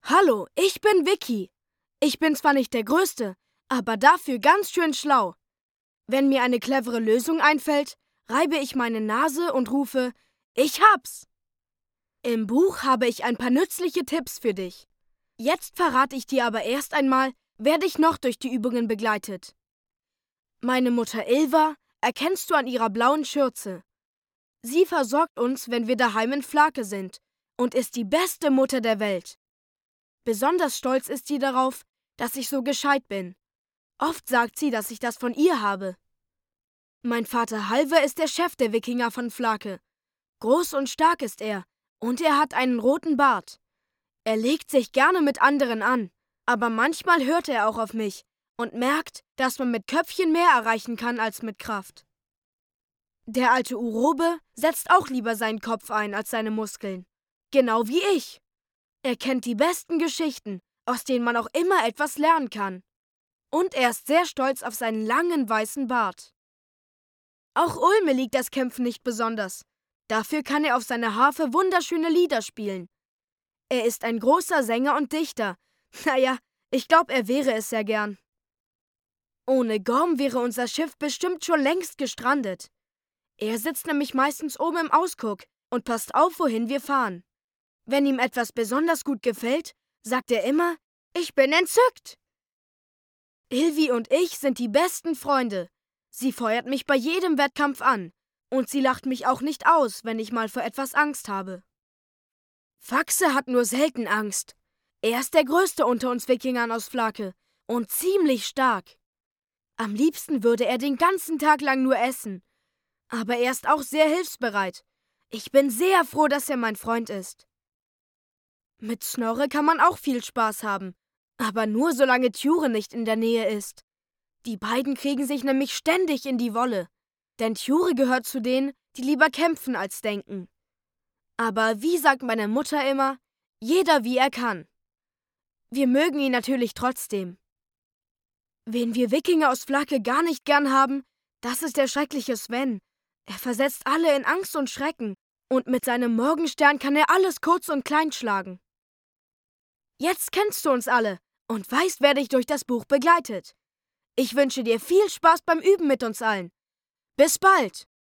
Hallo, ich bin Vicky. Ich bin zwar nicht der Größte, aber dafür ganz schön schlau. Wenn mir eine clevere Lösung einfällt, reibe ich meine Nase und rufe, ich hab's! Im Buch habe ich ein paar nützliche Tipps für dich. Jetzt verrate ich dir aber erst einmal, wer dich noch durch die Übungen begleitet. Meine Mutter Ilva erkennst du an ihrer blauen Schürze. Sie versorgt uns, wenn wir daheim in Flake sind und ist die beste Mutter der Welt. Besonders stolz ist sie darauf, dass ich so gescheit bin. Oft sagt sie, dass ich das von ihr habe. Mein Vater Halvor ist der Chef der Wikinger von Flake. Groß und stark ist er, und er hat einen roten Bart. Er legt sich gerne mit anderen an, aber manchmal hört er auch auf mich und merkt, dass man mit Köpfchen mehr erreichen kann als mit Kraft. Der alte Urobe setzt auch lieber seinen Kopf ein als seine Muskeln. Genau wie ich. Er kennt die besten Geschichten, aus denen man auch immer etwas lernen kann. Und er ist sehr stolz auf seinen langen weißen Bart. Auch Ulme liegt das Kämpfen nicht besonders. Dafür kann er auf seiner Harfe wunderschöne Lieder spielen. Er ist ein großer Sänger und Dichter. Naja, ich glaube, er wäre es sehr gern. Ohne Gorm wäre unser Schiff bestimmt schon längst gestrandet. Er sitzt nämlich meistens oben im Ausguck und passt auf, wohin wir fahren. Wenn ihm etwas besonders gut gefällt, sagt er immer, ich bin entzückt. Ilvi und ich sind die besten Freunde. Sie feuert mich bei jedem Wettkampf an. Und sie lacht mich auch nicht aus, wenn ich mal vor etwas Angst habe. Faxe hat nur selten Angst. Er ist der Größte unter uns Wikingern aus Flake und ziemlich stark. Am liebsten würde er den ganzen Tag lang nur essen. Aber er ist auch sehr hilfsbereit. Ich bin sehr froh, dass er mein Freund ist. Mit Snorre kann man auch viel Spaß haben. Aber nur solange Thure nicht in der Nähe ist. Die beiden kriegen sich nämlich ständig in die Wolle. Denn Thure gehört zu denen, die lieber kämpfen als denken. Aber wie sagt meine Mutter immer, jeder wie er kann. Wir mögen ihn natürlich trotzdem. Wen wir Wikinger aus Flake gar nicht gern haben, das ist der schreckliche Sven. Er versetzt alle in Angst und Schrecken. Und mit seinem Morgenstern kann er alles kurz und klein schlagen. Jetzt kennst du uns alle und weißt, wer dich durch das Buch begleitet. Ich wünsche dir viel Spaß beim Üben mit uns allen. Bis bald!